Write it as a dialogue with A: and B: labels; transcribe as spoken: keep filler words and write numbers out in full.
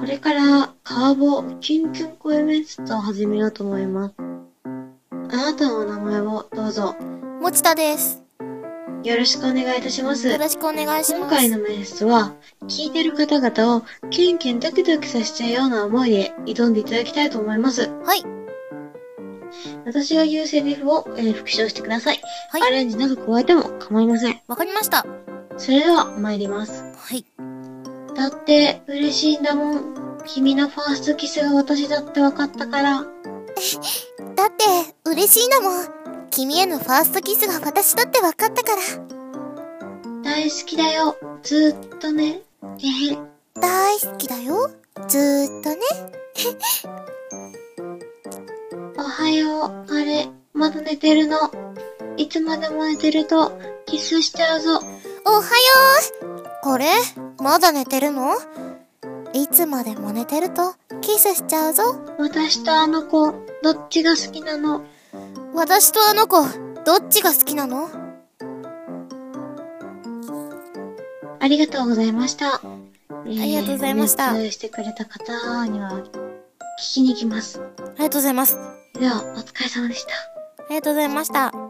A: これからカーボキュンキュン声面接を始めようと思います。あなたのお名前をどうぞ。
B: もちたです。
A: よろしくお願いいたします。
B: よろしくお願いします。
A: 今回の面接は、聞いてる方々をキュンキュンドキドキさせちゃうような思いで挑んでいただきたいと思います。
B: はい。
A: 私が言うセリフを、えー、復唱してください。
B: はい。
A: アレンジなど加えても構いません。
B: わかりました。
A: それでは参ります。
B: はい。
A: だって嬉しいんだもん。君のファーストキスが私だって分かったから。
B: だって嬉しいんだもん。君へのファーストキスが私だって分かったから。
A: 大好きだよ。ずーっとね。へへ。
B: 大好きだよ。ずーっとね。
A: おはよう。あれ、まだ寝てるの。いつまでも寝てるとキスしちゃうぞ。
B: おはよう。これまだ寝てるの？いつまでも寝てるとキスしちゃうぞ。
A: 私とあの子、どっちが好きなの？
B: 私とあの子、どっちが好きなの？
A: ありがとうございました。
B: えー、ありがとうございました。
A: メッセージしてくれた方には聞きに行きます。
B: ありがとうございます。
A: では、お疲れ様でした。
B: ありがとうございました。